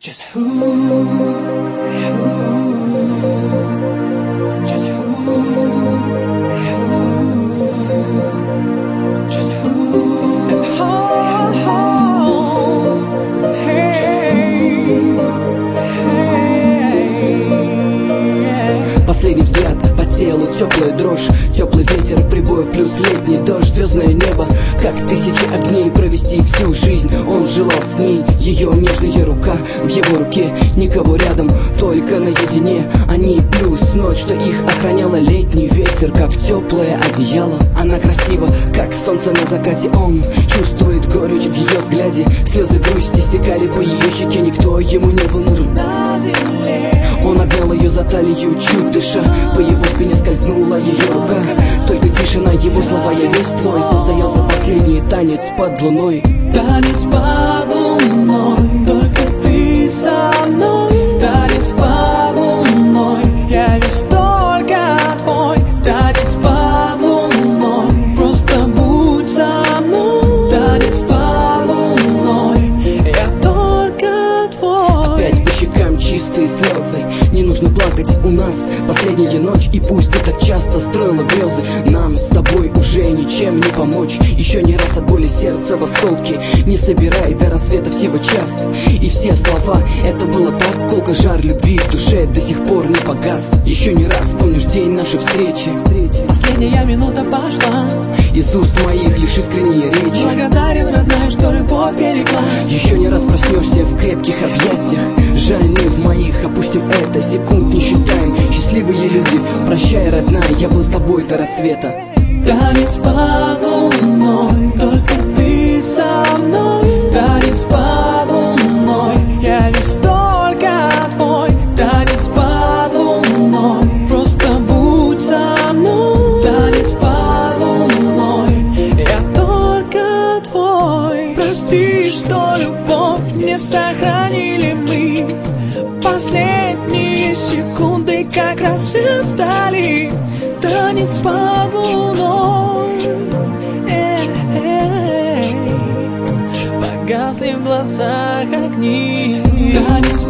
Just who, just who, just who, and hey, hey. Последний взгляд по телу, теплая дрожь, теплый ветер, прибой плюс летний дождь, звездное небо, как тысячи огней, провести всю жизнь. Он желал с ней, ее нежная рука в его руке, никого рядом, только наедине. Они плюс ночь, что их охраняла, летний ветер, как теплое одеяло. Она красива, как солнце на закате, он чувствует горечь в ее взгляде. Слезы грусти стекали по ее щеке, никто ему не был нужен. Он обнял ее за талию, чуть дыша, по его спине скользнула ее рука. Только тишина, его слова, я весь твой. Состоялся последний танец под луной. Танец под луной, только ты со мной. Танец под луной, я весь только твой. Танец под луной, просто будь со мной. Танец под луной, я только твой. Опять по щекам чистые слезы, не нужно плакать, у нас последняя ночь. И пусть ты так часто строила грезы, нам с тобой уже ничем не помочь. Еще не раз от боли сердца в осколки, не собирай до рассвета всего час. И все слова, это было так колко, жар любви в душе до сих пор не погас. Еще не раз помнишь день нашей встречи, последняя минута пошла, из уст моих лишь искренние речи. благодарен, родная, что любовь береглась. Еще не раз проснешься в крепких объятиях, жаль, не в моих, опустим это, секунд не считаем. Счастливые люди, прощай, родная, я был с тобой до рассвета. Танец под луной, только ты со мной. Танец под луной, я весь только твой. Танец под луной, просто будь со мной. Танец под луной, я только твой. Прости, что любовь не сохранили мы. Последние секунды, как рассвет вдали. Танец под луной, погасли в глазах огни. Танец